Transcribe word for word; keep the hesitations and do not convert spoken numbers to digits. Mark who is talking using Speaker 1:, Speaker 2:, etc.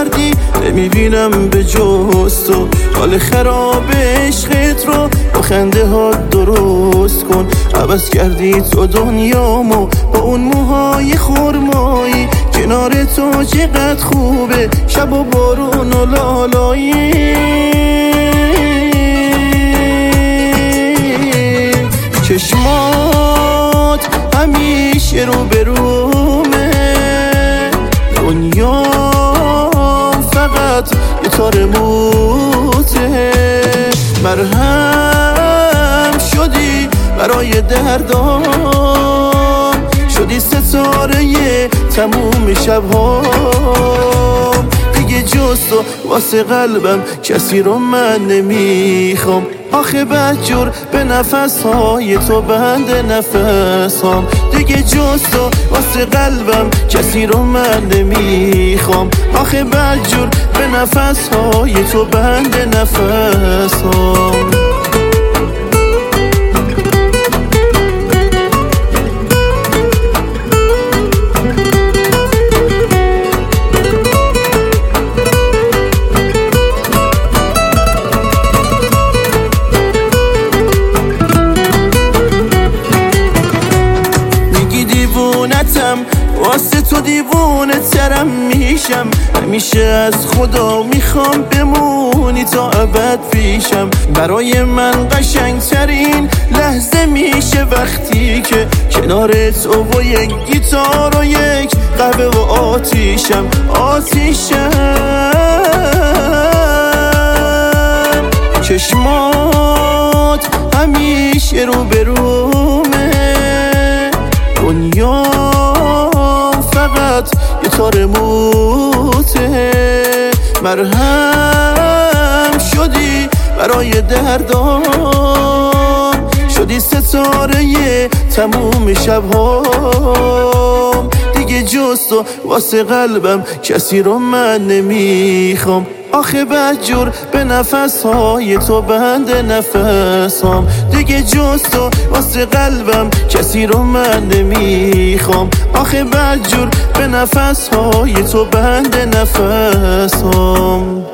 Speaker 1: کردی نمیبینم به جز تو. حال خراب عشقت رو با خنده ها درست کن. عوض کردی تو دنیامو با اون موهای خرمایی. کنار تو چقدر خوبه شب و بارون و لالایی. چشمات همیشه رو به رومه. دنیا فقط یه تار موته. مرهم شدی برای دردام. شدی ستاره تموم شبهام. دیگه جز تو واسه قلبم کسی رو من نمیخوام. آخه بدجور به نفس های تو بند نفس هام. دیگه جز تو واسه قلبم کسی رو من نمیخوام. آخه بدجور به نفس های تو بند نفس هام. دیوونتم واسه تو دیوونه ترم میشم. همیشه از خدا میخوام بمونی تا ابد پیشم. برای من قشنگ ترین لحظه میشه وقتی که کنار تو و یک گیتار و یک قهوه و آتیشم آتیشم. چشمات همیشه رو به رومه. دنیا فقط یه تار موته. مرهم شدی برای دردام. شدی ستاره تموم شبهام. دیگه جز تو واسه قلبم کسی رو من نمیخوام. آخه بدجور به نفس های تو بند نفس هام. دیگه جز تو واسه قلبم کسی رو من نمیخوام. آخه بدجور به نفس های تو بند نفس هام.